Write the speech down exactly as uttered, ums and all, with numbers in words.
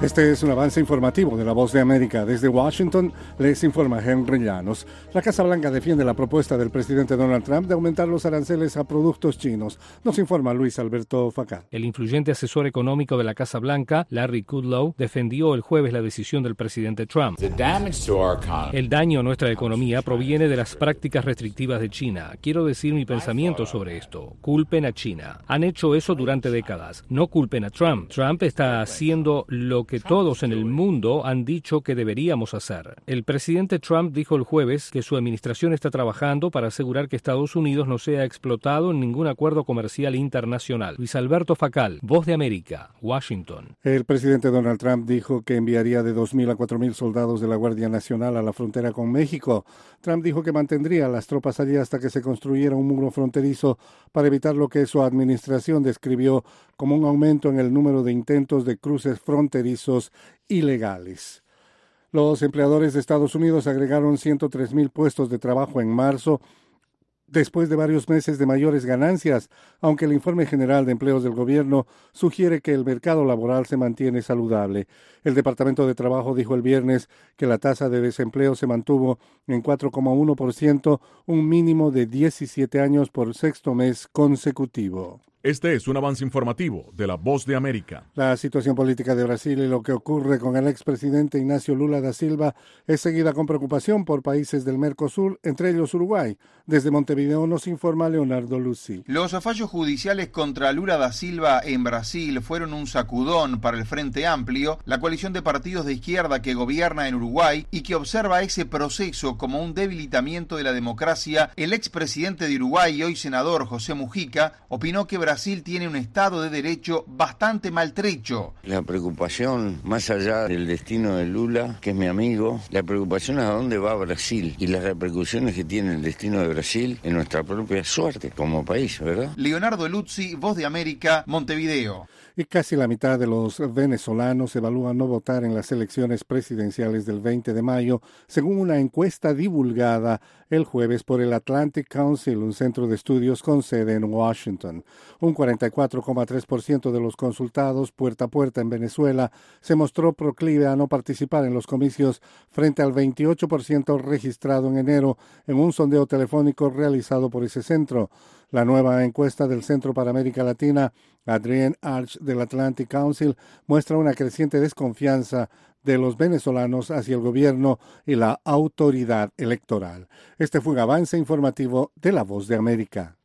Este es un avance informativo de La Voz de América. Desde Washington les informa Henry Llanos. La Casa Blanca defiende la propuesta del presidente Donald Trump de aumentar los aranceles a productos chinos. Nos informa Luis Alberto Facá. El influyente asesor económico de la Casa Blanca, Larry Kudlow, defendió el jueves la decisión del presidente Trump. El daño a nuestra economía proviene de las prácticas restrictivas de China. Quiero decir mi pensamiento sobre esto. Culpen a China. Han hecho eso durante décadas. No culpen a Trump. Trump está haciendo lo que todos en el mundo han dicho que deberíamos hacer. El presidente Trump dijo el jueves que su administración está trabajando para asegurar que Estados Unidos no sea explotado en ningún acuerdo comercial internacional. Luis Alberto Facal, Voz de América, Washington. El presidente Donald Trump dijo que enviaría de dos mil a cuatro mil soldados de la Guardia Nacional a la frontera con México. Trump dijo que mantendría las tropas allí hasta que se construyera un muro fronterizo para evitar lo que su administración describió como un aumento en el número de intentos de cruces fronterizos ilegales. Los empleadores de Estados Unidos agregaron ciento tres mil puestos de trabajo en marzo, después de varios meses de mayores ganancias, aunque el informe general de empleos del gobierno sugiere que el mercado laboral se mantiene saludable. El Departamento de Trabajo dijo el viernes que la tasa de desempleo se mantuvo en cuatro coma uno por ciento, un mínimo de diecisiete años por sexto mes consecutivo. Este es un avance informativo de La Voz de América. La situación política de Brasil y lo que ocurre con el expresidente Ignacio Lula da Silva es seguida con preocupación por países del Mercosur, entre ellos Uruguay. Desde Montevideo nos informa Leonardo Lucy. Los fallos judiciales contra Lula da Silva en Brasil fueron un sacudón para el Frente Amplio, la coalición de partidos de izquierda que gobierna en Uruguay y que observa ese proceso como un debilitamiento de la democracia. El expresidente de Uruguay y hoy senador José Mujica opinó que Brasil Brasil tiene un Estado de Derecho bastante maltrecho. La preocupación, más allá del destino de Lula, que es mi amigo, la preocupación es a dónde va Brasil y las repercusiones que tiene el destino de Brasil en nuestra propia suerte como país, ¿verdad? Leonardo Luzzi, Voz de América, Montevideo. Y casi la mitad de los venezolanos evalúan no votar en las elecciones presidenciales del veinte de mayo, según una encuesta divulgada el jueves por el Atlantic Council, un centro de estudios con sede en Washington. Un cuarenta y cuatro coma tres por ciento de los consultados puerta a puerta en Venezuela se mostró proclive a no participar en los comicios frente al veintiocho por ciento registrado en enero en un sondeo telefónico realizado por ese centro. La nueva encuesta del Centro para América Latina, Adrienne Arch del Atlantic Council, muestra una creciente desconfianza de los venezolanos hacia el gobierno y la autoridad electoral. Este fue un avance informativo de La Voz de América.